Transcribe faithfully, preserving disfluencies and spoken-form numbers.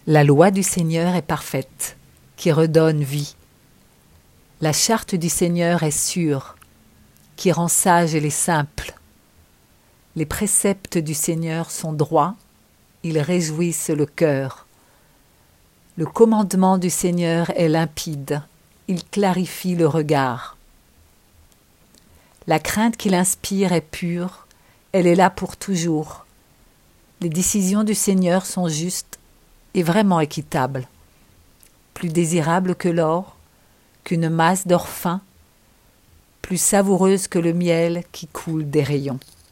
La loi du Seigneur est parfaite, qui redonne vie. La charte du Seigneur est sûre, qui rend sages les simples. Les préceptes du Seigneur sont droits, ils réjouissent le cœur. Le commandement du Seigneur est limpide, il clarifie le regard. La crainte qu'il inspire est pure, elle est là pour toujours. Les décisions du Seigneur sont justes et vraiment équitables, plus désirables que l'or, qu'une masse d'or fin, plus savoureuse que le miel qui coule des rayons.